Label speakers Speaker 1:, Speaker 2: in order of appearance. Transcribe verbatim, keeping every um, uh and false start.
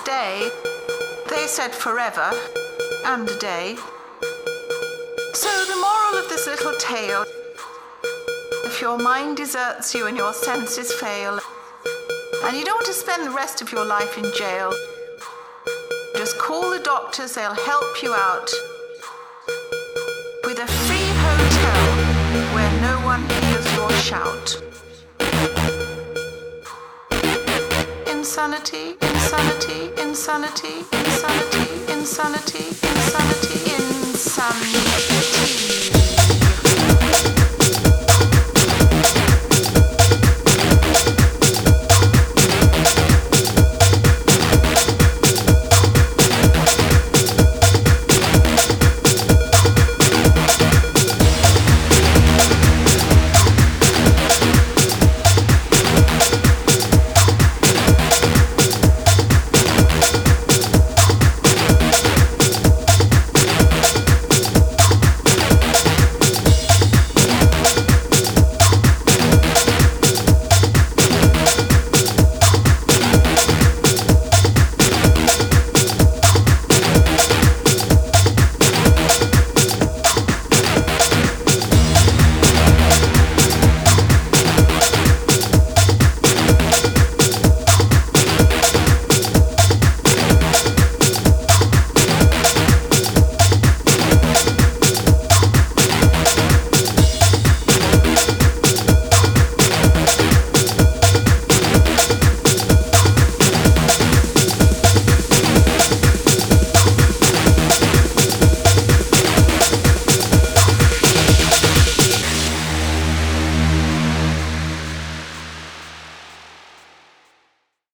Speaker 1: stay. They said forever and a day. So the moral of this little tale: if your mind deserts you and your senses fail, and you don't want to spend the rest of your life in jail, just call the doctors, they'll help you out with a free hotel where no one hears your shout. Insanity, insanity, insanity, insanity, insanity, insanity, insanity.